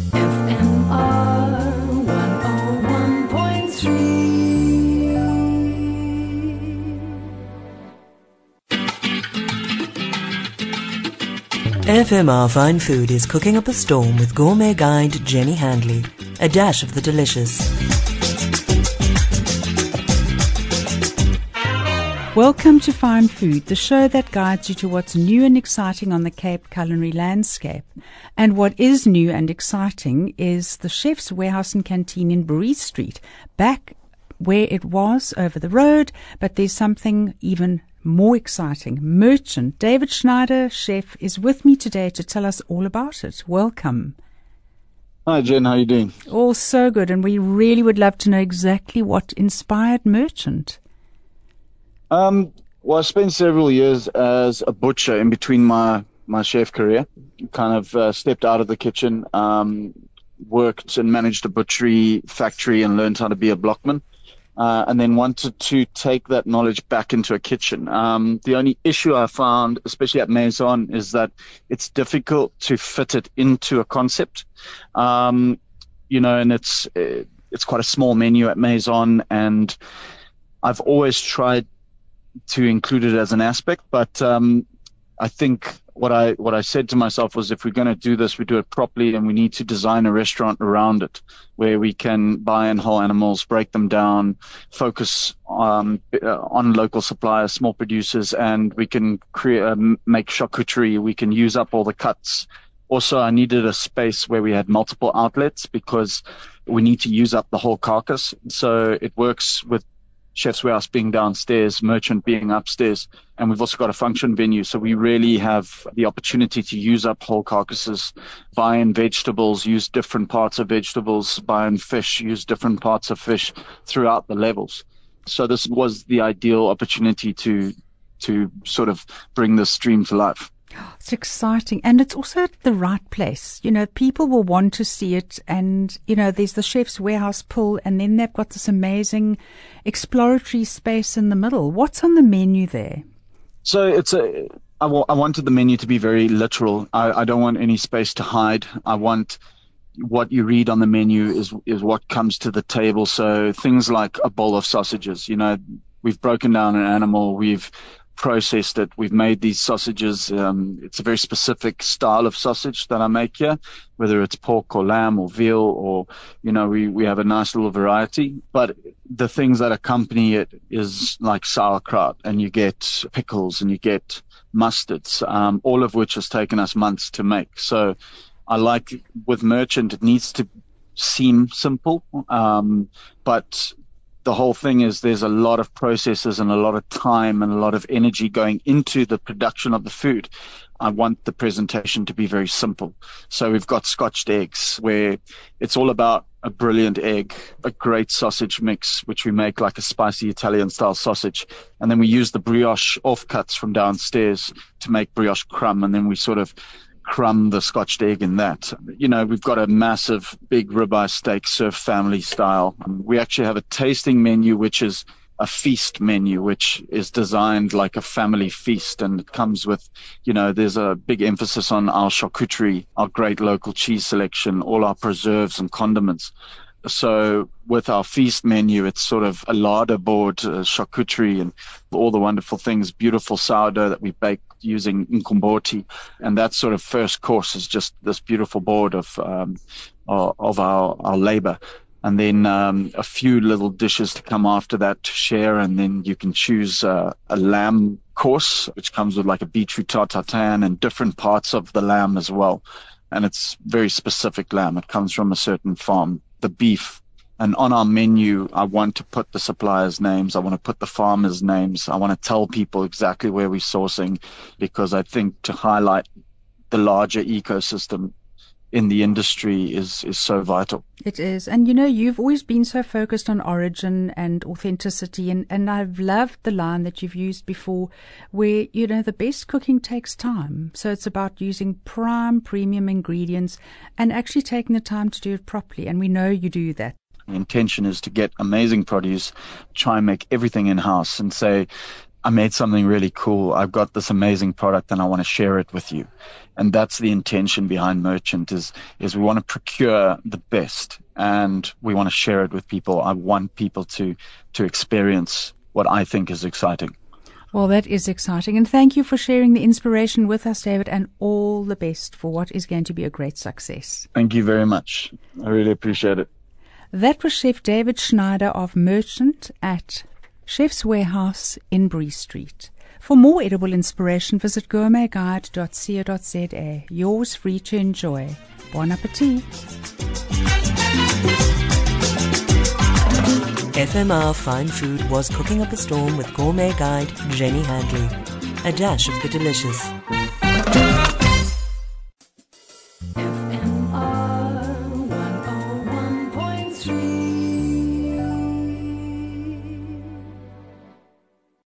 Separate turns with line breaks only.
FMR 101.3.
FMR Fine Food is cooking up a storm with gourmet guide Jenny Handley. A dash of the delicious.
Welcome to Fine Food, the show that guides you to what's new and exciting on the Cape culinary landscape. And what is new and exciting is the Chef's Warehouse and Canteen in Bruce Street, back where it was over the road, but there's something even more exciting. Merchant David Schneider, chef, is with me today to tell us all about it. Welcome.
Hi Jen, how are you doing?
All so good, and we really would love to know exactly what inspired Merchant.
Well, I spent several years as a butcher in between my chef career. Kind of stepped out of the kitchen, worked and managed a butchery factory and learned how to be a blockman. And then wanted to take that knowledge back into a kitchen. The only issue I found, especially at Maison, is that it's difficult to fit it into a concept. And it's quite a small menu at Maison, and I've always tried to include it as an aspect, but I think what I said to myself was, if we're going to do this, we do it properly, and we need to design a restaurant around it where we can buy in whole animals, break them down, focus on local suppliers, small producers, and we can make charcuterie. We can use up all the cuts. Also, I needed a space where we had multiple outlets because we need to use up the whole carcass. So it works with Chef's Warehouse being downstairs, Merchant being upstairs, and we've also got a function venue. So we really have the opportunity to use up whole carcasses, buy in vegetables, use different parts of vegetables, buy in fish, use different parts of fish throughout the levels. So this was the ideal opportunity to sort of bring this dream to life.
It's exciting, and it's also at the right place. People will want to see it, and, there's the Chef's Warehouse pull, and then they've got this amazing exploratory space in the middle. What's on the menu there?
So I wanted the menu to be very literal. I don't want any space to hide. I want what you read on the menu is what comes to the table. So things like a bowl of sausages, we've broken down an animal, we've processed it, we've made these sausages. It's a very specific style of sausage that I make here, whether it's pork or lamb or veal, or we have a nice little variety. But the things that accompany it is like sauerkraut, and you get pickles, and you get mustards, all of which has taken us months to make. So I like, with Merchant, it needs to seem simple, but the whole thing is there's a lot of processes and a lot of time and a lot of energy going into the production of the food. I want the presentation to be very simple. So we've got scotched eggs, where it's all about a brilliant egg, a great sausage mix, which we make like a spicy Italian style sausage. And then we use the brioche offcuts from downstairs to make brioche crumb. And then we sort of crumb the scotched egg in that. We've got a massive big ribeye steak served family style. We actually have a tasting menu, which is a feast menu, which is designed like a family feast, and it comes with, there's a big emphasis on our charcuterie, our great local cheese selection, all our preserves and condiments. So with our feast menu, it's sort of a larder board, charcuterie, and all the wonderful things, beautiful sourdough that we bake using incomboti. And that sort of first course is just this beautiful board of our labor. And then a few little dishes to come after that to share. And then you can choose a lamb course, which comes with like a beetroot tartare and different parts of the lamb as well. And it's very specific lamb. It comes from a certain farm. The beef. And on our menu, I want to put the suppliers' names. I want to put the farmers' names. I want to tell people exactly where we're sourcing, because I think to highlight the larger ecosystem in the industry is so vital.
It is. And you've always been so focused on origin and authenticity, and I've loved the line that you've used before where, the best cooking takes time. So it's about using premium ingredients and actually taking the time to do it properly. And we know you do that.
The intention is to get amazing produce, try and make everything in-house, and say, I made something really cool. I've got this amazing product and I want to share it with you. And that's the intention behind Merchant is we want to procure the best and we want to share it with people. I want people to experience what I think is exciting.
Well, that is exciting. And thank you for sharing the inspiration with us, David, and all the best for what is going to be a great success.
Thank you very much. I really appreciate it.
That was Chef David Schneider of Merchant at Chef's Warehouse in Bree Street. For more edible inspiration, visit gourmetguide.co.za. Yours free to enjoy. Bon appetit.
FMR Fine Food was cooking up a storm with gourmet guide Jenny Handley. A dash of the delicious.